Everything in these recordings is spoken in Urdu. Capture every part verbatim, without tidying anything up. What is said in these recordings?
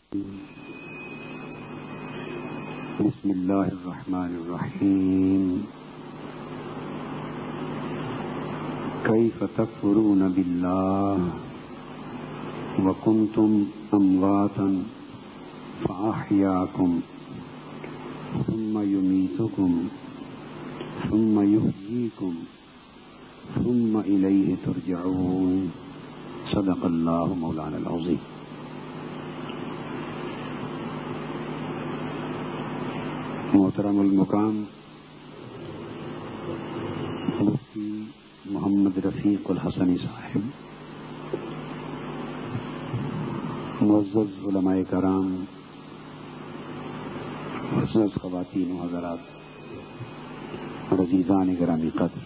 بسم اللہ الرحمن الرحیم کیف تکفرون باللہ وکنتم امواتا فاحیاکم ثم یمیتکم ثم یحییکم ثم الیہ ترجعون صدق اللہ مولانا العظیم. محترم المقام مفتی محمد رفیق الحسنی صاحب، معزز علماء کرام، معزز خواتین و حضرات اور عزیزان گرامی قدر،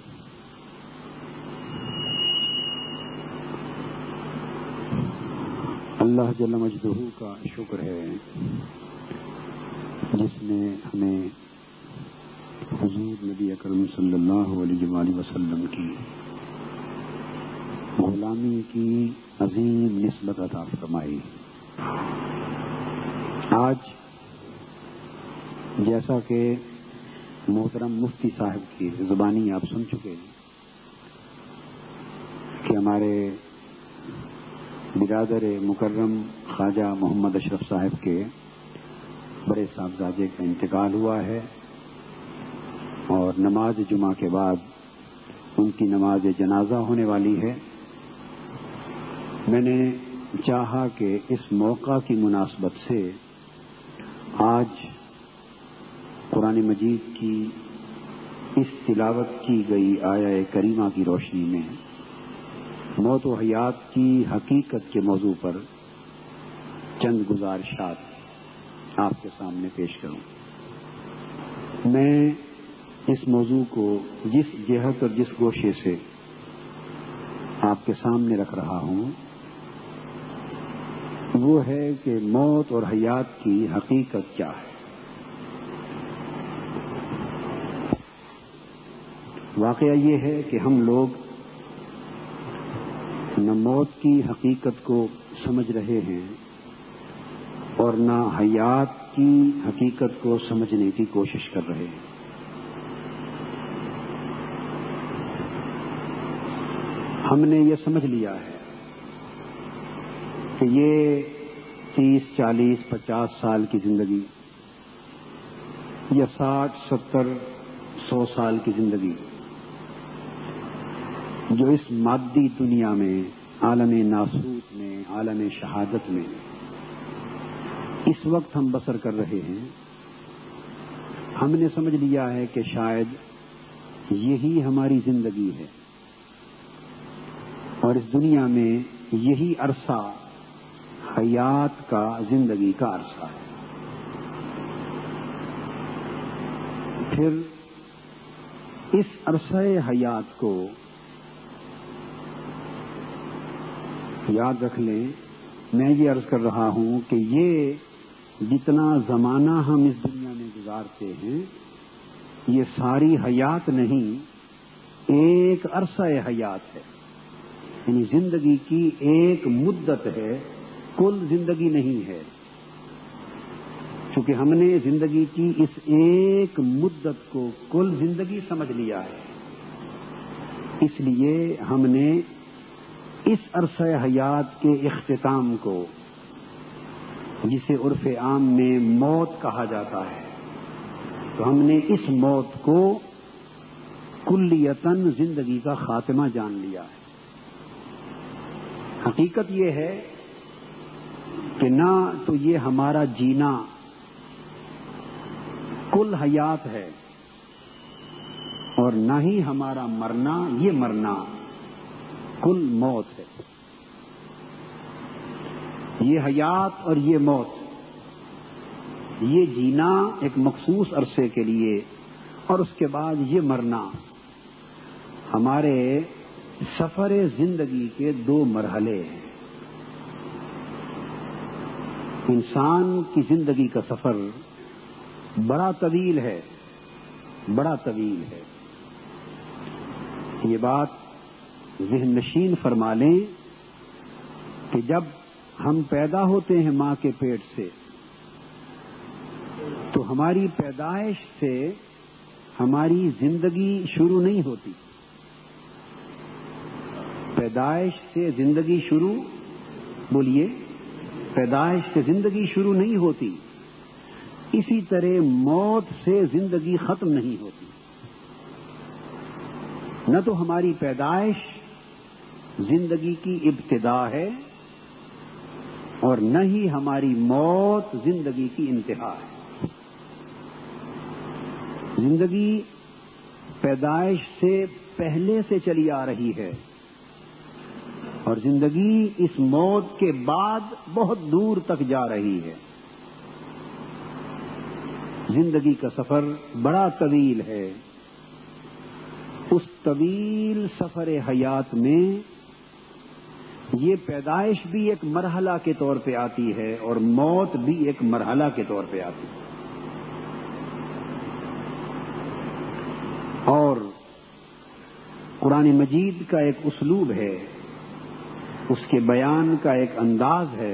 اللہ جل مجدہ کا شکر ہے جس نے ہمیں حضور نبی اکرم صلی اللہ علیہ وآلہ وسلم کی غلامی کی عظیم نسبت عطا فرمائی. آج جیسا کہ محترم مفتی صاحب کی زبانی آپ سن چکے کہ ہمارے برادر مکرم خواجہ محمد اشرف صاحب کے بڑے صاحبزادے کا انتقال ہوا ہے اور نماز جمعہ کے بعد ان کی نماز جنازہ ہونے والی ہے. میں نے چاہا کہ اس موقع کی مناسبت سے آج قرآن مجید کی اس تلاوت کی گئی آیہ کریمہ کی روشنی میں موت و حیات کی حقیقت کے موضوع پر چند گزارشات آپ کے سامنے پیش کروں. میں اس موضوع کو جس جہت اور جس گوشے سے آپ کے سامنے رکھ رہا ہوں وہ ہے کہ موت اور حیات کی حقیقت کیا ہے. واقعہ یہ ہے کہ ہم لوگ نہ موت کی حقیقت کو سمجھ رہے ہیں اور نہ حیات کی حقیقت کو سمجھنے کی کوشش کر رہے ہیں. ہم نے یہ سمجھ لیا ہے کہ یہ تیس چالیس پچاس سال کی زندگی یا ساٹھ ستر سو سال کی زندگی جو اس مادی دنیا میں عالم ناسوت میں عالم شہادت میں اس وقت ہم بسر کر رہے ہیں، ہم نے سمجھ لیا ہے کہ شاید یہی ہماری زندگی ہے اور اس دنیا میں یہی عرصہ حیات کا زندگی کا عرصہ ہے. پھر اس عرصہ حیات کو یاد رکھ لیں. میں یہ عرض کر رہا ہوں کہ یہ جتنا زمانہ ہم اس دنیا میں گزارتے ہیں یہ ساری حیات نہیں، ایک عرصہ حیات ہے، یعنی زندگی کی ایک مدت ہے، کل زندگی نہیں ہے. چونکہ ہم نے زندگی کی اس ایک مدت کو کل زندگی سمجھ لیا ہے، اس لیے ہم نے اس عرصہ حیات کے اختتام کو، جسے عرف عام میں موت کہا جاتا ہے، تو ہم نے اس موت کو کلیتاً زندگی کا خاتمہ جان لیا ہے. حقیقت یہ ہے کہ نہ تو یہ ہمارا جینا کل حیات ہے اور نہ ہی ہمارا مرنا یہ مرنا کل موت ہے. یہ حیات اور یہ موت، یہ جینا ایک مخصوص عرصے کے لیے اور اس کے بعد یہ مرنا ہمارے سفر زندگی کے دو مرحلے ہیں. انسان کی زندگی کا سفر بڑا طویل ہے، بڑا طویل ہے. یہ بات ذہن نشین فرما لیں کہ جب ہم پیدا ہوتے ہیں ماں کے پیٹ سے، تو ہماری پیدائش سے ہماری زندگی شروع نہیں ہوتی. پیدائش سے زندگی شروع، بولیے، پیدائش سے زندگی شروع نہیں ہوتی. اسی طرح موت سے زندگی ختم نہیں ہوتی. نہ تو ہماری پیدائش زندگی کی ابتدا ہے اور نہ ہی ہماری موت زندگی کی انتہا ہے. زندگی پیدائش سے پہلے سے چلی آ رہی ہے اور زندگی اس موت کے بعد بہت دور تک جا رہی ہے. زندگی کا سفر بڑا طویل ہے. اس طویل سفر حیات میں یہ پیدائش بھی ایک مرحلہ کے طور پہ آتی ہے اور موت بھی ایک مرحلہ کے طور پہ آتی ہے. اور قرآن مجید کا ایک اسلوب ہے، اس کے بیان کا ایک انداز ہے.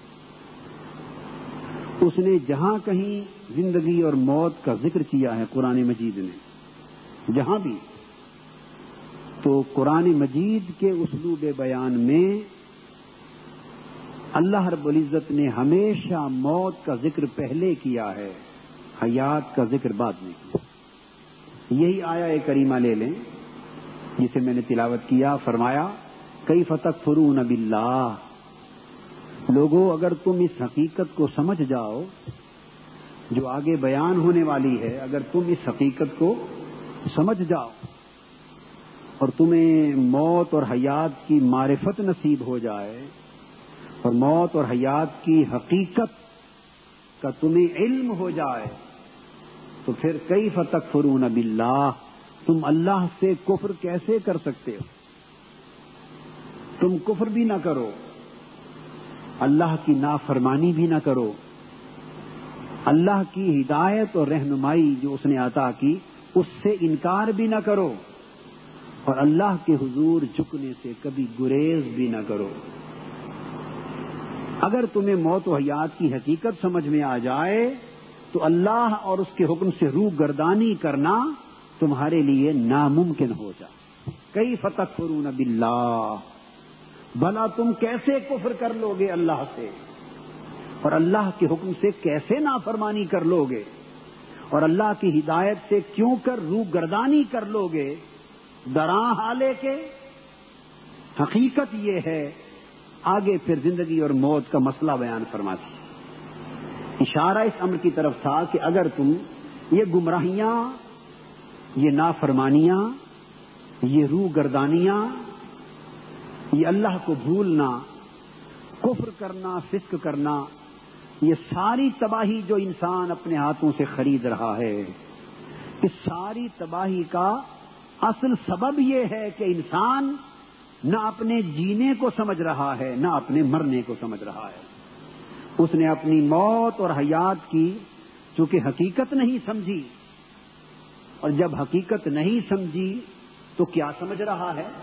اس نے جہاں کہیں زندگی اور موت کا ذکر کیا ہے قرآن مجید نے، جہاں بھی، تو قرآن مجید کے اسلوب بیان میں اللہ رب العزت نے ہمیشہ موت کا ذکر پہلے کیا ہے، حیات کا ذکر بعد میں کیا. یہی آیہ کریمہ لے لیں جسے میں نے تلاوت کیا. فرمایا کیف تکفرون باللہ، لوگوں اگر تم اس حقیقت کو سمجھ جاؤ جو آگے بیان ہونے والی ہے، اگر تم اس حقیقت کو سمجھ جاؤ اور تمہیں موت اور حیات کی معرفت نصیب ہو جائے اور موت اور حیات کی حقیقت کا تمہیں علم ہو جائے، تو پھر کیف تکفرون باللہ، تم اللہ سے کفر کیسے کر سکتے ہو؟ تم کفر بھی نہ کرو، اللہ کی نافرمانی بھی نہ کرو، اللہ کی ہدایت اور رہنمائی جو اس نے عطا کی اس سے انکار بھی نہ کرو، اور اللہ کے حضور جھکنے سے کبھی گریز بھی نہ کرو. اگر تمہیں موت و حیات کی حقیقت سمجھ میں آ جائے تو اللہ اور اس کے حکم سے روح گردانی کرنا تمہارے لیے ناممکن ہو جائے. کیف تکفرون باللہ، بھلا تم کیسے کفر کر لو گے اللہ سے، اور اللہ کے حکم سے کیسے نافرمانی کر لو گے، اور اللہ کی ہدایت سے کیوں کر روح گردانی کر لو گے؟ دراں حالے کے حقیقت یہ ہے. آگے پھر زندگی اور موت کا مسئلہ بیان فرماتی. اشارہ اس امر کی طرف تھا کہ اگر تم یہ گمراہیاں، یہ نافرمانیاں، یہ روح گردانیاں، یہ اللہ کو بھولنا، کفر کرنا، فسق کرنا، یہ ساری تباہی جو انسان اپنے ہاتھوں سے خرید رہا ہے، اس ساری تباہی کا اصل سبب یہ ہے کہ انسان نہ اپنے جینے کو سمجھ رہا ہے نہ اپنے مرنے کو سمجھ رہا ہے. اس نے اپنی موت اور حیات کی چونکہ حقیقت نہیں سمجھی، اور جب حقیقت نہیں سمجھی تو کیا سمجھ رہا ہے؟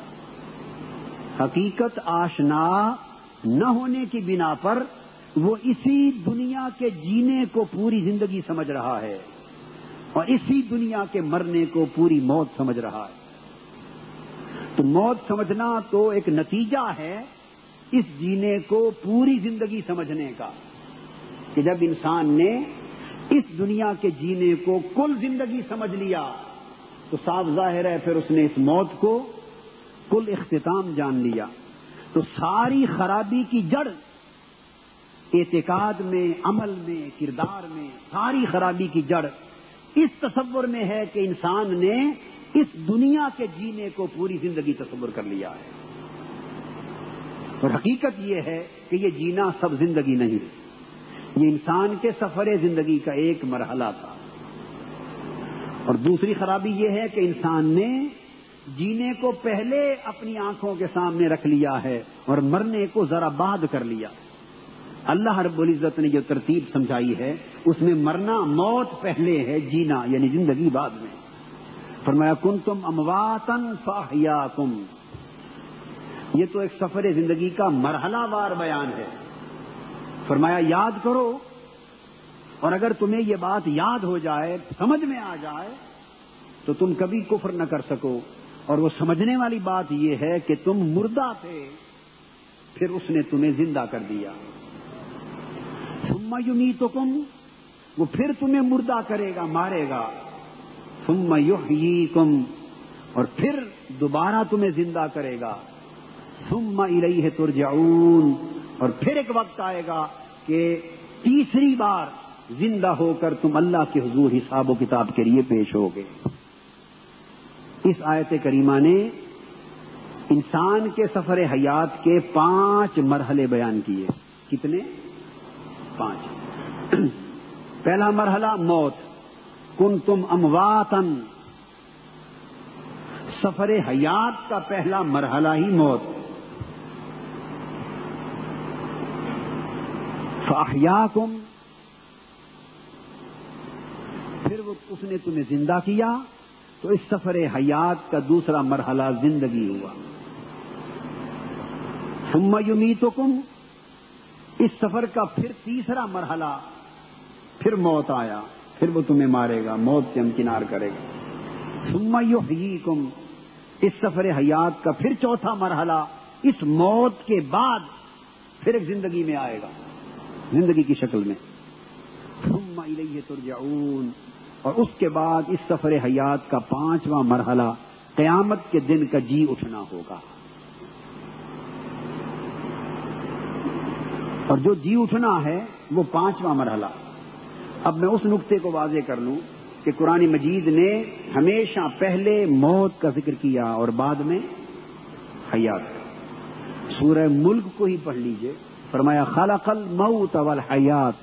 حقیقت آشنا نہ ہونے کی بنا پر وہ اسی دنیا کے جینے کو پوری زندگی سمجھ رہا ہے اور اسی دنیا کے مرنے کو پوری موت سمجھ رہا ہے. تو موت سمجھنا تو ایک نتیجہ ہے اس جینے کو پوری زندگی سمجھنے کا، کہ جب انسان نے اس دنیا کے جینے کو کل زندگی سمجھ لیا تو صاف ظاہر ہے پھر اس نے اس موت کو کل اختتام جان لیا. تو ساری خرابی کی جڑ اعتقاد میں، عمل میں، کردار میں، ساری خرابی کی جڑ اس تصور میں ہے کہ انسان نے اس دنیا کے جینے کو پوری زندگی تصور کر لیا ہے. اور حقیقت یہ ہے کہ یہ جینا سب زندگی نہیں، یہ انسان کے سفر زندگی کا ایک مرحلہ تھا. اور دوسری خرابی یہ ہے کہ انسان نے جینے کو پہلے اپنی آنکھوں کے سامنے رکھ لیا ہے اور مرنے کو ذرا بعد کر لیا. اللہ رب العزت نے جو ترتیب سمجھائی ہے اس میں مرنا، موت پہلے ہے، جینا یعنی زندگی بعد میں. فرمایا کنتم امواتن فاحیاکم، یہ تو ایک سفر زندگی کا مرحلہ وار بیان ہے. فرمایا یاد کرو، اور اگر تمہیں یہ بات یاد ہو جائے، سمجھ میں آ جائے، تو تم کبھی کفر نہ کر سکو. اور وہ سمجھنے والی بات یہ ہے کہ تم مردہ تھے، پھر اس نے تمہیں زندہ کر دیا. ثم یمیتکم، وہ پھر تمہیں مردہ کرے گا، مارے گا. ثم یحییکم، اور پھر دوبارہ تمہیں زندہ کرے گا. ثم الیہ ترجعون، اور پھر ایک وقت آئے گا کہ تیسری بار زندہ ہو کر تم اللہ کے حضور حساب و کتاب کے لیے پیش ہوگے. اس آیت کریمہ نے انسان کے سفر حیات کے پانچ مرحلے بیان کیے. کتنے؟ پانچ. پہلا مرحلہ موت، کنتم امواتن. سفر حیات کا پہلا مرحلہ ہی موت. فاحیاکم، پھر وہ اس نے تمہیں زندہ کیا، تو اس سفر حیات کا دوسرا مرحلہ زندگی ہوا. ثم یمیتکم، اس سفر کا پھر تیسرا مرحلہ، پھر موت آیا، پھر وہ تمہیں مارے گا، موت سے ہمکنار کرے گا. ثم یحییکم، اس سفر حیات کا پھر چوتھا مرحلہ، اس موت کے بعد پھر ایک زندگی میں آئے گا، زندگی کی شکل میں. ثم الیہ ترجعون، اور اس کے بعد اس سفر حیات کا پانچواں مرحلہ قیامت کے دن کا جی اٹھنا ہوگا. اور جو جی اٹھنا ہے وہ پانچواں مرحلہ. اب میں اس نقطے کو واضح کر لوں کہ قرآن مجید نے ہمیشہ پہلے موت کا ذکر کیا اور بعد میں حیات. سورہ ملک کو ہی پڑھ لیجئے، فرمایا خلق الموت والحیات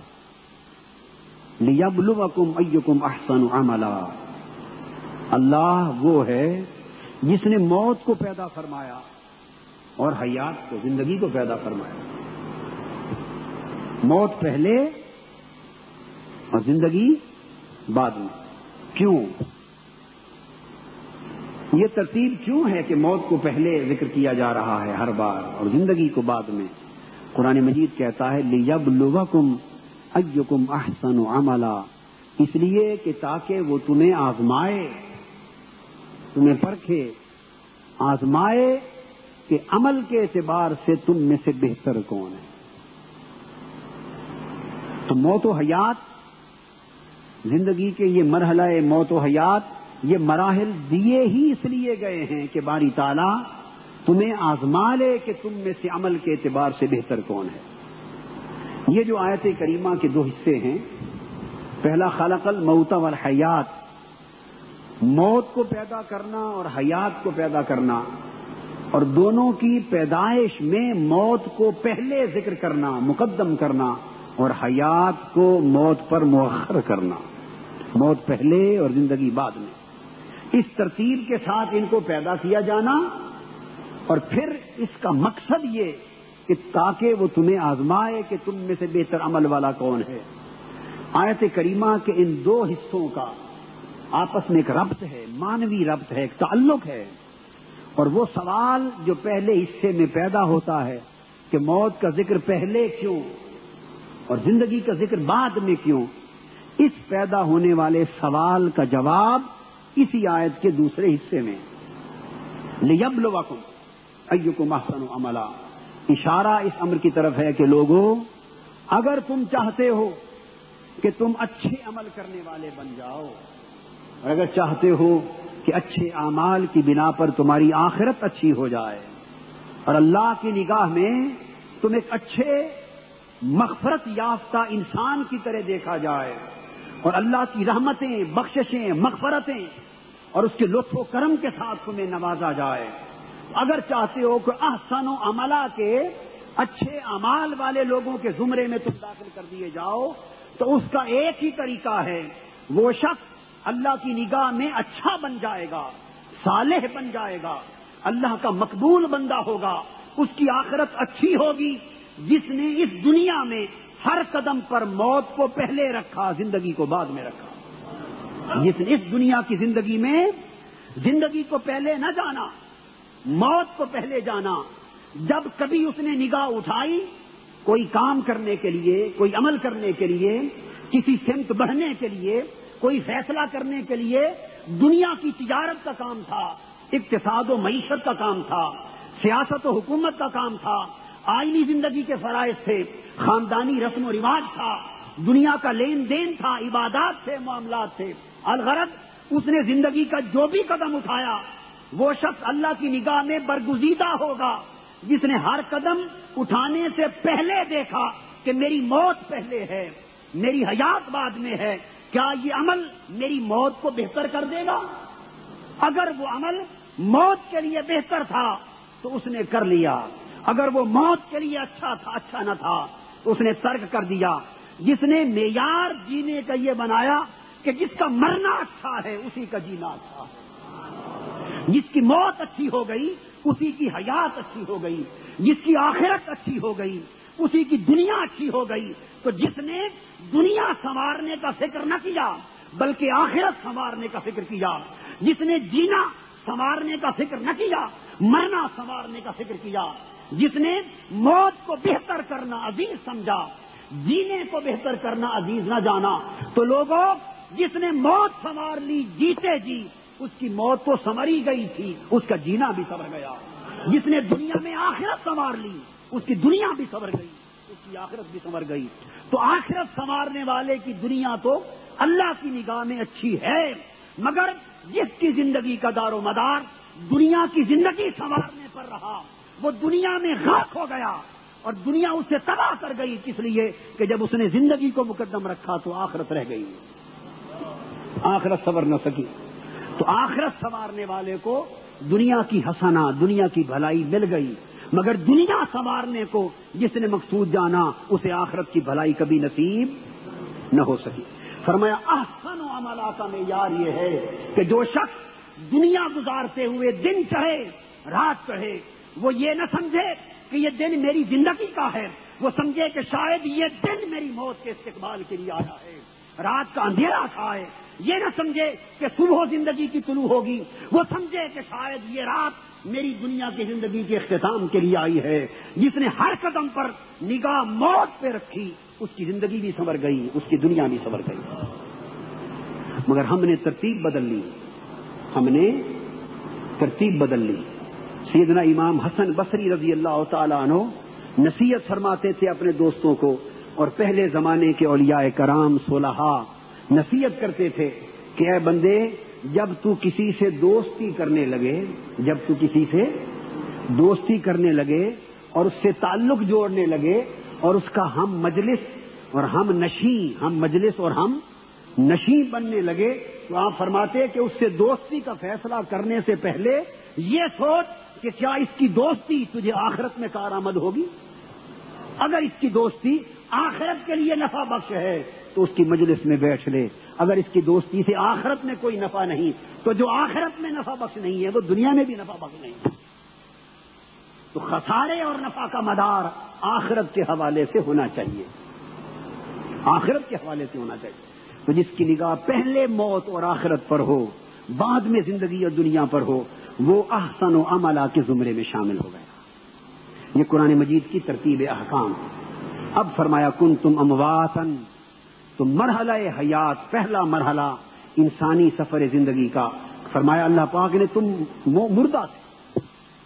لیبلوکم ایکم احسن عملا. اللہ وہ ہے جس نے موت کو پیدا فرمایا اور حیات کو، زندگی کو پیدا فرمایا. موت پہلے اور زندگی بعد میں. کیوں یہ ترتیب کیوں ہے کہ موت کو پہلے ذکر کیا جا رہا ہے ہر بار اور زندگی کو بعد میں؟ قرآن مجید کہتا ہے لیبلوکم ایکم احسن عملا، اس لیے کہ تاکہ وہ تمہیں آزمائے، تمہیں پرکھے، آزمائے کہ عمل کے اعتبار سے تم میں سے بہتر کون ہے. تو موت و حیات، زندگی کے یہ مرحلہ موت و حیات، یہ مراحل دیے ہی اس لیے گئے ہیں کہ باری تعالیٰ تمہیں آزما لے کہ تم میں سے عمل کے اعتبار سے بہتر کون ہے. یہ جو آیت کریمہ کے دو حصے ہیں، پہلا خلق الموت والحیات، موت کو پیدا کرنا اور حیات کو پیدا کرنا، اور دونوں کی پیدائش میں موت کو پہلے ذکر کرنا، مقدم کرنا، اور حیات کو موت پر مؤخر کرنا، موت پہلے اور زندگی بعد میں. اس ترتیب کے ساتھ ان کو پیدا کیا جانا، اور پھر اس کا مقصد یہ کہ تاکہ وہ تمہیں آزمائے کہ تم میں سے بہتر عمل والا کون ہے. آیت کریمہ کے ان دو حصوں کا آپس میں ایک ربط ہے، مانوی ربط ہے، ایک تعلق ہے. اور وہ سوال جو پہلے حصے میں پیدا ہوتا ہے کہ موت کا ذکر پہلے کیوں اور زندگی کا ذکر بعد میں کیوں، اس پیدا ہونے والے سوال کا جواب اسی آیت کے دوسرے حصے میں لیبلوکم ایکم احسن عملا. اشارہ اس امر کی طرف ہے کہ لوگوں، اگر تم چاہتے ہو کہ تم اچھے عمل کرنے والے بن جاؤ، اور اگر چاہتے ہو کہ اچھے اعمال کی بنا پر تمہاری آخرت اچھی ہو جائے اور اللہ کی نگاہ میں تم ایک اچھے مغفرت یافتہ انسان کی طرح دیکھا جائے، اور اللہ کی رحمتیں، بخششیں، مغفرتیں اور اس کے لطف و کرم کے ساتھ تمہیں نوازا جائے، اگر چاہتے ہو کہ احسن و عملہ کے اچھے اعمال والے لوگوں کے زمرے میں تم داخل کر دیے جاؤ، تو اس کا ایک ہی طریقہ ہے، وہ شخص اللہ کی نگاہ میں اچھا بن جائے گا، صالح بن جائے گا، اللہ کا مقبول بندہ ہوگا، اس کی آخرت اچھی ہوگی، جس نے اس دنیا میں ہر قدم پر موت کو پہلے رکھا، زندگی کو بعد میں رکھا. جس نے اس دنیا کی زندگی میں زندگی کو پہلے نہ جانا، موت کو پہلے جانا. جب کبھی اس نے نگاہ اٹھائی کوئی کام کرنے کے لیے، کوئی عمل کرنے کے لیے، کسی سمت بڑھنے کے لیے، کوئی فیصلہ کرنے کے لیے دنیا کی تجارت کا کام تھا، اقتصاد و معیشت کا کام تھا، سیاست و حکومت کا کام تھا، آئینی زندگی کے فرائض تھے، خاندانی رسم و رواج تھا، دنیا کا لین دین تھا، عبادات تھے، معاملات تھے۔ الغرض اس نے زندگی کا جو بھی قدم اٹھایا وہ شخص اللہ کی نگاہ میں برگزیدہ ہوگا جس نے ہر قدم اٹھانے سے پہلے دیکھا کہ میری موت پہلے ہے، میری حیات بعد میں ہے، کیا یہ عمل میری موت کو بہتر کر دے گا؟ اگر وہ عمل موت کے لیے بہتر تھا تو اس نے کر لیا، اگر وہ موت کے لیے اچھا تھا اچھا نہ تھا تو اس نے ترک کر دیا۔ جس نے معیار جینے کا یہ بنایا کہ جس کا مرنا اچھا ہے اسی کا جینا اچھا ہے، جس کی موت اچھی ہو گئی اسی کی حیات اچھی ہو گئی، جس کی آخرت اچھی ہو گئی اسی کی دنیا اچھی ہو گئی۔ تو جس نے دنیا سنوارنے کا فکر نہ کیا بلکہ آخرت سنوارنے کا فکر کیا، جس نے جینا سنوارنے کا فکر نہ کیا مرنا سنوارنے کا فکر کیا، جس نے موت کو بہتر کرنا عزیز سمجھا، جینے کو بہتر کرنا عزیز نہ جانا، تو لوگوں جس نے موت سنوار لی جیتے جی اس کی موت تو سنوری گئی تھی، اس کا جینا بھی سنور گیا۔ جس نے دنیا میں آخرت سنوار لی اس کی دنیا بھی سنور گئی، اس کی آخرت بھی سنور گئی۔ تو آخرت سنوارنے والے کی دنیا تو اللہ کی نگاہ میں اچھی ہے، مگر جس کی زندگی کا دار و مدار دنیا کی زندگی سنوارنے پر رہا وہ دنیا میں غرق ہو گیا اور دنیا اس سے تباہ کر گئی، کس لیے کہ جب اس نے زندگی کو مقدم رکھا تو آخرت رہ گئی، آخرت سنور نہ سکی۔ تو آخرت سنوارنے والے کو دنیا کی حسنہ، دنیا کی بھلائی مل گئی، مگر دنیا سنوارنے کو جس نے مقصود جانا اسے آخرت کی بھلائی کبھی نصیب نہ ہو سکی۔ فرمایا احسن و عملا کا معیار یہ ہے کہ جو شخص دنیا گزارتے ہوئے دن چڑھے رات چڑھے وہ یہ نہ سمجھے کہ یہ دن میری زندگی کا ہے، وہ سمجھے کہ شاید یہ دن میری موت کے استقبال کے لیے آیا ہے، رات کا اندھیرا تھا ہے، یہ نہ سمجھے کہ صبح زندگی کی طلوع ہوگی، وہ سمجھے کہ شاید یہ رات میری دنیا کی زندگی کے اختتام کے لیے آئی ہے۔ جس نے ہر قدم پر نگاہ موت پہ رکھی اس کی زندگی بھی سنور گئی، اس کی دنیا بھی سنور گئی۔ مگر ہم نے ترتیب بدل لی، ہم نے ترتیب بدل لی۔ سیدنا امام حسن بصری رضی اللہ تعالیٰ عنہ نصیحت فرماتے تھے اپنے دوستوں کو، اور پہلے زمانے کے اولیاء کرام صلحاء نصیحت کرتے تھے کہ اے بندے جب تو کسی سے دوستی کرنے لگے جب تو کسی سے دوستی کرنے لگے اور اس سے تعلق جوڑنے لگے اور اس کا ہم مجلس اور ہم نشیں ہم مجلس اور ہم نشیں بننے لگے تو آپ فرماتے کہ اس سے دوستی کا فیصلہ کرنے سے پہلے یہ سوچ کہ کیا اس کی دوستی تجھے آخرت میں کارآمد ہوگی۔ اگر اس کی دوستی آخرت کے لیے نفع بخش ہے تو اس کی مجلس میں بیٹھ لے، اگر اس کی دوستی سے آخرت میں کوئی نفع نہیں تو جو آخرت میں نفع بخش نہیں ہے وہ دنیا میں بھی نفع بخش نہیں ہے۔ تو خسارے اور نفع کا مدار آخرت کے حوالے سے ہونا چاہیے، آخرت کے حوالے سے ہونا چاہیے۔ تو جس کی نگاہ پہلے موت اور آخرت پر ہو بعد میں زندگی اور دنیا پر ہو وہ احسن و عملا کے زمرے میں شامل ہو گیا۔ یہ قرآن مجید کی ترتیب احکام۔ اب فرمایا کنتم امواتن، تو مرحلہ حیات پہلا مرحلہ انسانی سفر زندگی کا، فرمایا اللہ پاک نے تم مردہ تھے۔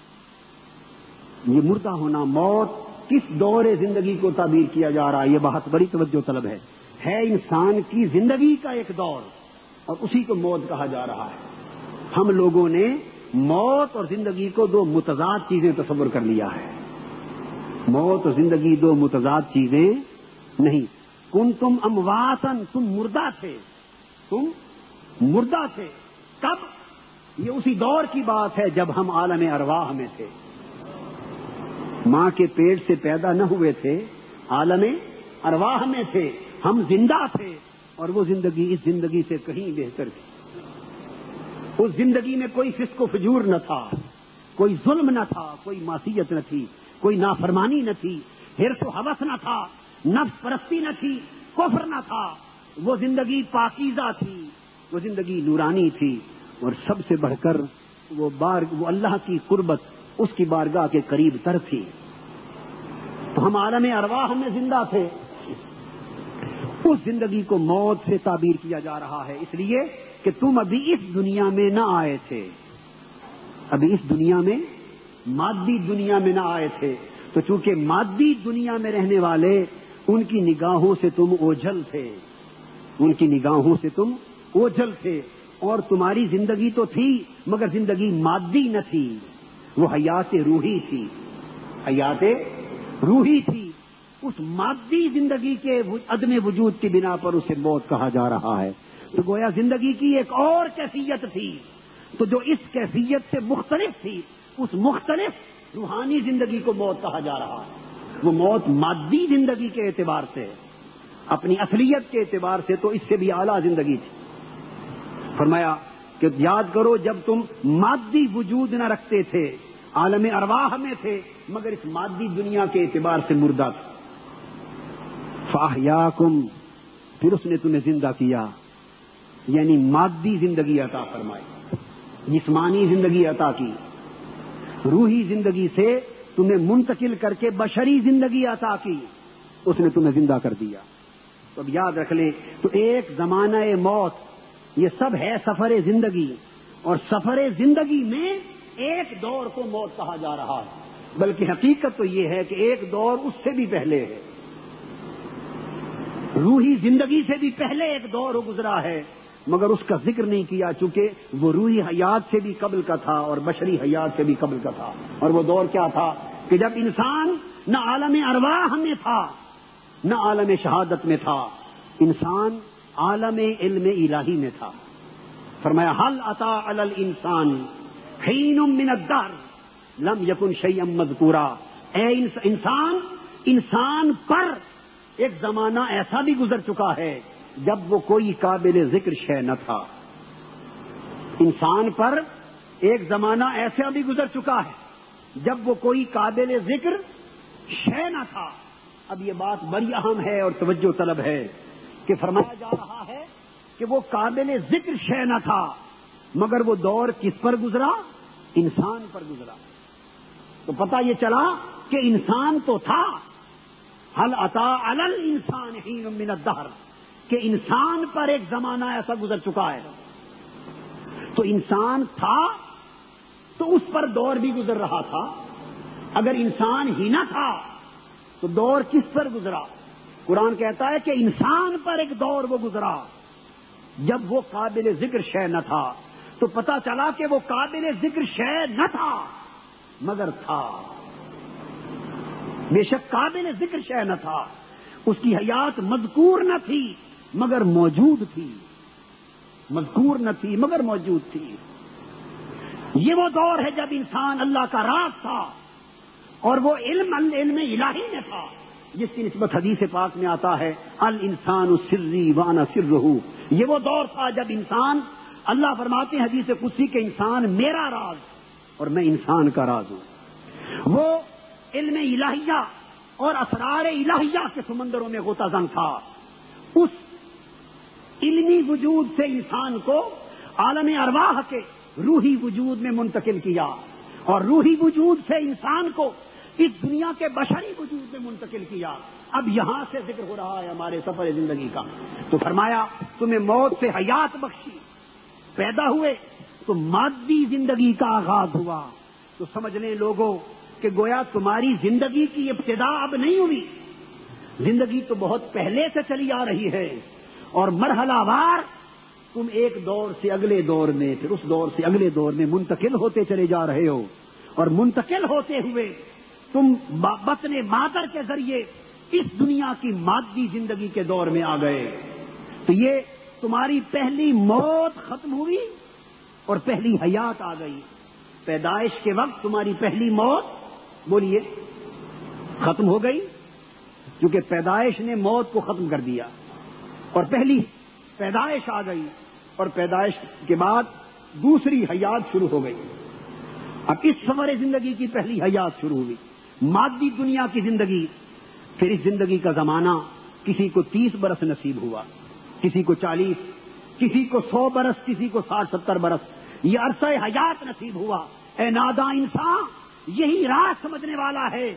یہ مردہ ہونا، موت کس دور زندگی کو تعبیر کیا جا رہا ہے، یہ بہت بڑی توجہ طلب ہے ہے انسان کی زندگی کا ایک دور اور اسی کو موت کہا جا رہا ہے۔ ہم لوگوں نے موت اور زندگی کو دو متضاد چیزیں تصور کر لیا ہے۔ موت اور زندگی دو متضاد چیزیں نہیں۔ کن تم امواتن، تم مردہ تھے، تم مردہ تھے۔ کب؟ یہ اسی دور کی بات ہے جب ہم عالم ارواح میں تھے، ماں کے پیٹ سے پیدا نہ ہوئے تھے، عالم ارواح میں تھے، ہم زندہ تھے اور وہ زندگی اس زندگی سے کہیں بہتر تھی۔ اس زندگی میں کوئی فسق و فجور نہ تھا، کوئی ظلم نہ تھا، کوئی معصیت نہ تھی، کوئی نافرمانی نہ تھی، حرص و ہوس نہ تھا، نفس پرستی نہ تھی، کفر نہ تھا۔ وہ زندگی پاکیزہ تھی، وہ زندگی نورانی تھی، اور سب سے بڑھ کر وہ بار وہ اللہ کی قربت اس کی بارگاہ کے قریب تر تھی۔ تو ہم عالم ارواح میں زندہ تھے. اس زندگی کو موت سے تعبیر کیا جا رہا ہے، اس لیے کہ تم ابھی اس دنیا میں نہ آئے تھے، ابھی اس دنیا میں مادی دنیا میں نہ آئے تھے. تو چونکہ مادی دنیا میں رہنے والے، ان کی نگاہوں سے تم اوجھل تھے، ان کی نگاہوں سے تم اوجھل تھے، اور تمہاری زندگی تو تھی مگر زندگی مادی نہ تھی، وہ حیات روحی تھی، حیات روحی تھی. اس مادی زندگی کے عدم وجود کی بنا پر اسے موت کہا جا رہا ہے. تو گویا زندگی کی ایک اور کیفیت تھی، تو جو اس کیفیت سے مختلف تھی، اس مختلف روحانی زندگی کو موت کہا جا رہا ہے. وہ موت مادی زندگی کے اعتبار سے، اپنی اصلیت کے اعتبار سے تو اس سے بھی اعلیٰ زندگی تھی. فرمایا کہ یاد کرو جب تم مادی وجود نہ رکھتے تھے، عالم ارواح میں تھے، مگر اس مادی دنیا کے اعتبار سے مردہ تھے. فاحیاکم، پھر اس نے تمہیں زندہ کیا، یعنی مادی زندگی عطا فرمائی، جسمانی زندگی عطا کی، روحی زندگی سے تمہیں منتقل کر کے بشری زندگی عطا کی، اس نے تمہیں زندہ کر دیا. تو اب یاد رکھ لیں، تو ایک زمانہ موت، یہ سب ہے سفر زندگی، اور سفر زندگی میں ایک دور کو موت کہا جا رہا ہے، بلکہ حقیقت تو یہ ہے کہ ایک دور اس سے بھی پہلے ہے، روحی زندگی سے بھی پہلے ایک دور گزرا ہے، مگر اس کا ذکر نہیں کیا چونکہ وہ روحی حیات سے بھی قبل کا تھا اور بشری حیات سے بھی قبل کا تھا. اور وہ دور کیا تھا کہ جب انسان نہ عالم ارواح میں تھا نہ عالم شہادت میں تھا، انسان عالم علم الہی میں تھا. فرمایا حل اتی علی الانسان حین من الدہر لم یکن شیئا مذکورا. اے انسان، انسان پر ایک زمانہ ایسا بھی گزر چکا ہے جب وہ کوئی قابل ذکر شے نہ تھا. انسان پر ایک زمانہ ایسا بھی گزر چکا ہے جب وہ کوئی قابل ذکر شے نہ تھا. اب یہ بات بڑی اہم ہے اور توجہ طلب ہے کہ فرمایا جا رہا ہے کہ وہ قابل ذکر شے نہ تھا، مگر وہ دور کس پر گزرا؟ انسان پر گزرا. تو پتہ یہ چلا کہ انسان تو تھا، حل اتی علی الانسان حین من الدہر، کہ انسان پر ایک زمانہ ایسا گزر چکا ہے. تو انسان تھا تو اس پر دور بھی گزر رہا تھا. اگر انسان ہی نہ تھا تو دور کس پر گزرا؟ قرآن کہتا ہے کہ انسان پر ایک دور وہ گزرا جب وہ قابل ذکر شے نہ تھا. تو پتہ چلا کہ وہ قابل ذکر شے نہ تھا مگر تھا. بے شک قابل ذکر شے نہ تھا، اس کی حیات مذکور نہ تھی مگر موجود تھی، مذکور نہ تھی مگر موجود تھی. یہ وہ دور ہے جب انسان اللہ کا راز تھا اور وہ علم علم الہی میں تھا، جس کی نسبت حدیث پاک میں آتا ہے الانسان سری وانا سرہ. یہ وہ دور تھا جب انسان، اللہ فرماتے ہیں حدیث قدسی کہ انسان میرا راز اور میں انسان کا راز ہوں. وہ علم الہیہ اور اسرار الہیہ کے سمندروں میں غوطہ زن تھا. اس علمی وجود سے انسان کو عالم ارواح کے روحی وجود میں منتقل کیا، اور روحی وجود سے انسان کو اس دنیا کے بشری وجود میں منتقل کیا. اب یہاں سے ذکر ہو رہا ہے ہمارے سفر زندگی کا. تو فرمایا تمہیں موت سے حیات بخشی، پیدا ہوئے تو مادی زندگی کا آغاز ہوا. تو سمجھ لیں لوگوں کہ گویا تمہاری زندگی کی ابتدا اب نہیں ہوئی، زندگی تو بہت پہلے سے چلی آ رہی ہے، اور مرحلہ وار تم ایک دور سے اگلے دور میں، پھر اس دور سے اگلے دور میں منتقل ہوتے چلے جا رہے ہو، اور منتقل ہوتے ہوئے تم بطن مادر کے ذریعے اس دنیا کی مادی زندگی کے دور میں آ گئے. تو یہ تمہاری پہلی موت ختم ہوئی اور پہلی حیات آ گئی. پیدائش کے وقت تمہاری پہلی موت بولیے ختم ہو گئی، کیونکہ پیدائش نے موت کو ختم کر دیا، اور پہلی پیدائش آ گئی، اور پیدائش کے بعد دوسری حیات شروع ہو گئی. اب اس سفر زندگی کی پہلی حیات شروع ہوئی، مادی دنیا کی زندگی. پھر اس زندگی کا زمانہ کسی کو تیس برس نصیب ہوا، کسی کو چالیس، کسی کو سو برس، کسی کو ساٹھ ستر برس، یہ عرصہ حیات نصیب ہوا. اے ناداں انسان، یہی راز سمجھنے والا ہے کہ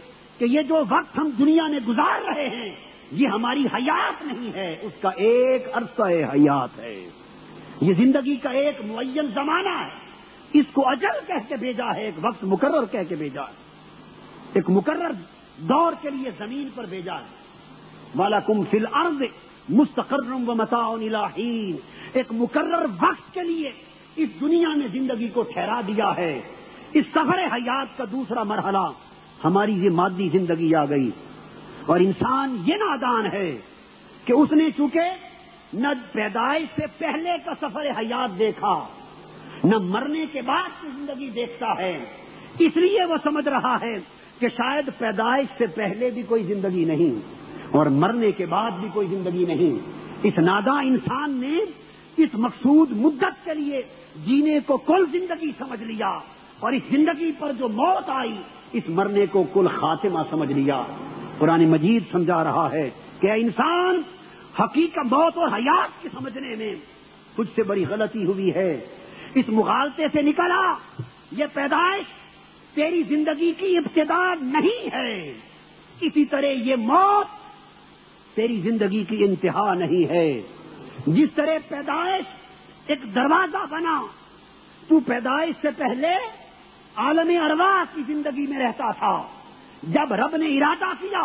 کہ یہ جو وقت ہم دنیا میں گزار رہے ہیں یہ ہماری حیات نہیں ہے، اس کا ایک عرصہ حیات ہے، یہ زندگی کا ایک معین زمانہ ہے، اس کو اجل کہہ کے بھیجا ہے، ایک وقت مقرر کہہ کے بھیجا ہے، ایک مقرر دور کے لیے زمین پر بھیجا ہے۔ وَلَكُمْ فِي الْأَرْضِ مُسْتَقَرٌّ وَمَتَاعٌ إِلَىٰ حِينٍ، ایک مقرر وقت کے لیے اس دنیا میں زندگی کو ٹھہرا دیا ہے۔ اس سفر حیات کا دوسرا مرحلہ ہماری یہ مادی زندگی آ گئی، اور انسان یہ نادان ہے کہ اس نے چونکہ نہ پیدائش سے پہلے کا سفر حیات دیکھا، نہ مرنے کے بعد کی زندگی دیکھتا ہے، اس لیے وہ سمجھ رہا ہے کہ شاید پیدائش سے پہلے بھی کوئی زندگی نہیں اور مرنے کے بعد بھی کوئی زندگی نہیں۔ اس ناداں انسان نے اس مقصود مدت کے لیے جینے کو کل زندگی سمجھ لیا، اور اس زندگی پر جو موت آئی اس مرنے کو کل خاتمہ سمجھ لیا۔ قرآن مجید سمجھا رہا ہے کہ اے انسان، حقیقت موت اور حیات کے سمجھنے میں کچھ سے بڑی غلطی ہوئی ہے، اس مغالطے سے نکلا۔ یہ پیدائش تیری زندگی کی ابتدا نہیں ہے، اسی طرح یہ موت تیری زندگی کی انتہا نہیں ہے۔ جس طرح پیدائش ایک دروازہ بنا، تو پیدائش سے پہلے عالم ارواح کی زندگی میں رہتا تھا، جب رب نے ارادہ کیا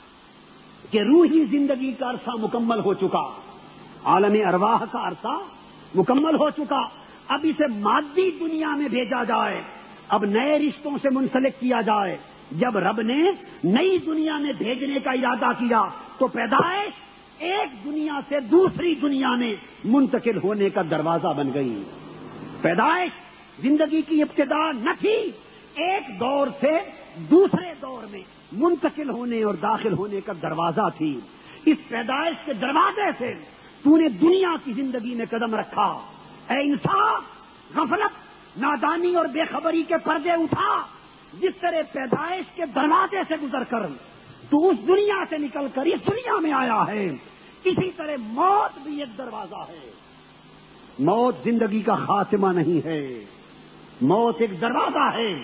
کہ روحی زندگی کا عرصہ مکمل ہو چکا، عالم ارواح کا عرصہ مکمل ہو چکا، اب اسے مادی دنیا میں بھیجا جائے، اب نئے رشتوں سے منسلک کیا جائے۔ جب رب نے نئی دنیا میں بھیجنے کا ارادہ کیا تو پیدائش ایک دنیا سے دوسری دنیا میں منتقل ہونے کا دروازہ بن گئی۔ پیدائش زندگی کی ابتدا نہ تھی، ایک دور سے دوسرے دور میں منتقل ہونے اور داخل ہونے کا دروازہ تھی۔ اس پیدائش کے دروازے سے تو نے دنیا کی زندگی میں قدم رکھا۔ اے انسان، غفلت، نادانی اور بے خبری کے پردے اٹھا۔ جس طرح پیدائش کے دروازے سے گزر کر تو اس دنیا سے نکل کر اس دنیا میں آیا ہے، اسی طرح موت بھی ایک دروازہ ہے۔ موت زندگی کا خاتمہ نہیں ہے، موت ایک دروازہ ہے۔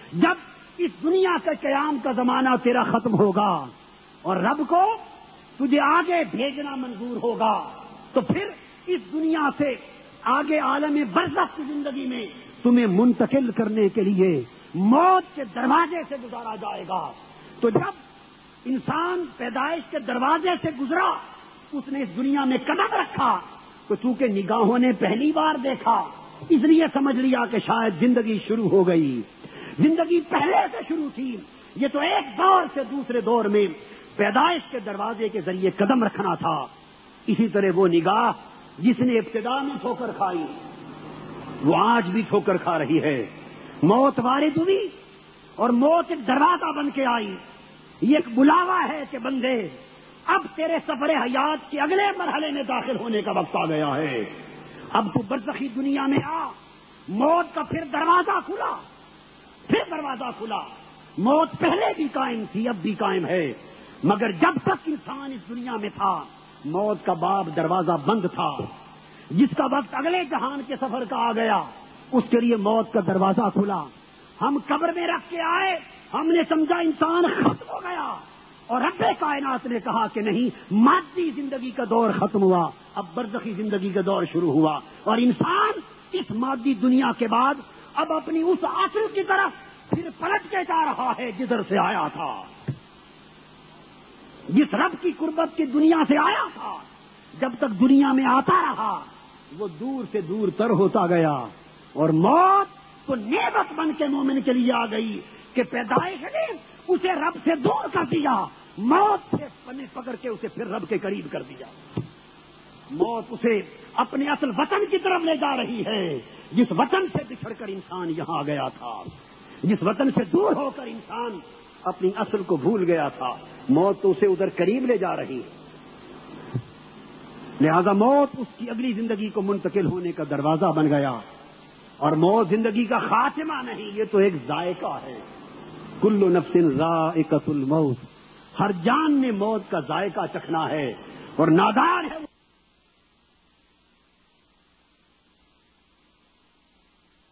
جب اس دنیا کے قیام کا زمانہ تیرا ختم ہوگا اور رب کو تجھے آگے بھیجنا منظور ہوگا تو پھر اس دنیا سے آگے عالم برزخ کی زندگی میں تمہیں منتقل کرنے کے لیے موت کے دروازے سے گزارا جائے گا۔ تو جب انسان پیدائش کے دروازے سے گزرا، اس نے اس دنیا میں قدم رکھا تو چونکہ نگاہوں نے پہلی بار دیکھا اس لیے سمجھ لیا کہ شاید زندگی شروع ہو گئی۔ زندگی پہلے سے شروع تھی، یہ تو ایک دور سے دوسرے دور میں پیدائش کے دروازے کے ذریعے قدم رکھنا تھا۔ اسی طرح وہ نگاہ جس نے ابتدا میں ٹھوکر کھائی وہ آج بھی ٹھوکر کھا رہی ہے۔ موت وارد ہوئی اور موت ایک دروازہ بن کے آئی، یہ ایک بلاوا ہے کہ بندے اب تیرے سفر حیات کے اگلے مرحلے میں داخل ہونے کا وقت آ گیا ہے۔ اب تو برزخی دنیا میں آ۔ موت کا پھر دروازہ کھلا، پھر دروازہ کھلا۔ موت پہلے بھی قائم تھی، اب بھی قائم ہے، مگر جب تک انسان اس دنیا میں تھا موت کا باب دروازہ بند تھا۔ جس کا وقت اگلے جہان کے سفر کا آ گیا اس کے لیے موت کا دروازہ کھلا۔ ہم قبر میں رکھ کے آئے، ہم نے سمجھا انسان ختم ہو گیا، اور رب کائنات نے کہا کہ نہیں، مادی زندگی کا دور ختم ہوا، اب برزخی زندگی کا دور شروع ہوا، اور انسان اس مادی دنیا کے بعد اب اپنی اس اصل کی طرف پھر پلٹ کے جا رہا ہے جدھر سے آیا تھا، جس رب کی قربت کی دنیا سے آیا تھا۔ جب تک دنیا میں آتا رہا وہ دور سے دور تر ہوتا گیا، اور موت تو نعمت بن کے مومن کے لیے آ گئی کہ پیدائش نے اسے رب سے دور کر دیا، موت سے پنے پکڑ کے اسے پھر رب کے قریب کر دیا۔ موت اسے اپنے اصل وطن کی طرف لے جا رہی ہے، جس وطن سے بچھڑ کر انسان یہاں آ گیا تھا، جس وطن سے دور ہو کر انسان اپنی اصل کو بھول گیا تھا۔ موت تو اسے ادھر قریب لے جا رہی ہے، لہذا موت اس کی اگلی زندگی کو منتقل ہونے کا دروازہ بن گیا۔ اور موت زندگی کا خاتمہ نہیں، یہ تو ایک ذائقہ ہے۔ کل نفس ذائقۃ الموت، ہر جان نے موت کا ذائقہ چکھنا ہے، اور نادان ہے